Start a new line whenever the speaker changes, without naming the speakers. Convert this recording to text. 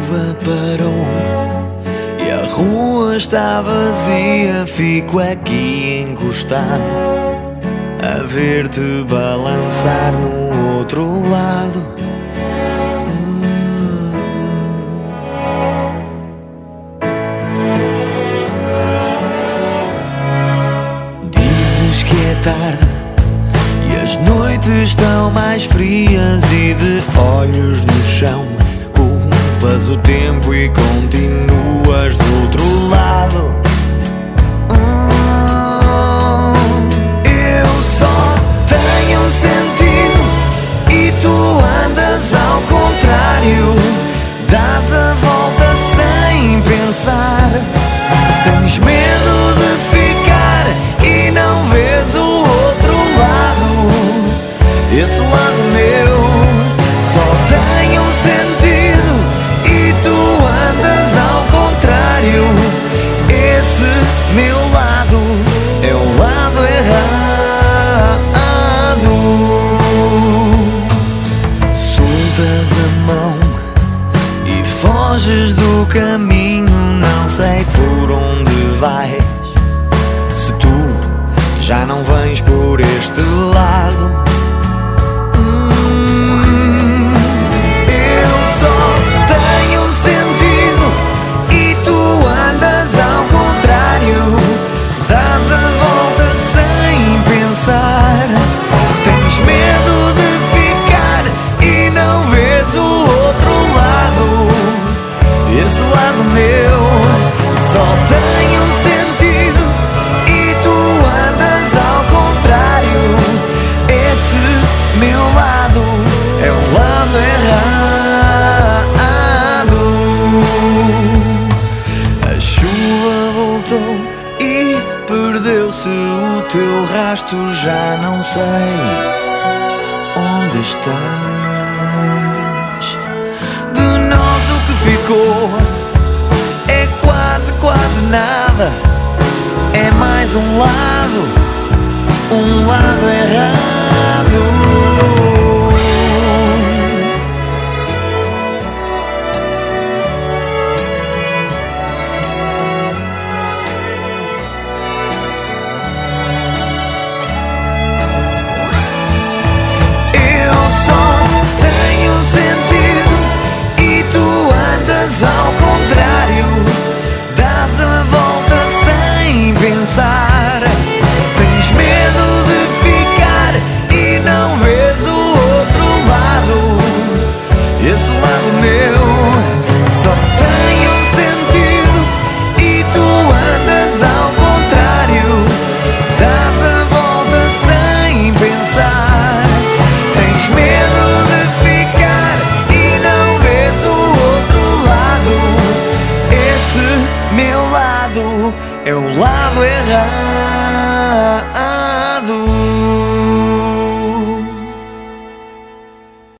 chuva parou e a rua está vazia. Fico aqui encostado a ver-te balançar no outro lado. Dizes que é tarde e as noites estão mais frias, e de olhos no chão culpas o tempo e continuas do outro lado. Eu só tenho um sentido e tu andas ao contrário. Dás a volta sem pensar. Tens medo de ficar e não vês o outro lado. Esse lado meu só tem um sentido e tu andas ao contrário. Esse meu lado é o lado errado. Soltas a mão e foges do caminho. Não sei por onde vais, se tu já não vens por este lado. Eu só tenho um sentido e tu andas ao contrário. Dás a volta sem pensar. Tens medo de ficar e não vês o outro lado. Esse lado meu só tem um sentido e tu andas ao contrário. Esse meu lado é o lado errado. A chuva voltou e perdeu-se o teu rastro. Já não sei onde estás. De nós o que ficou é quase nada. É mais um lado errado. Eu só tenho um sentido e tu andas ao contrário. Dás a volta sem pensar. Tens medo de ficar e não vês o outro lado. Esse lado meu só tem um sentido e tu andas ao contrário. Dás a volta sem pensar. Tens medo de ficar e não vês o outro lado. Esse meu lado é o lado errado.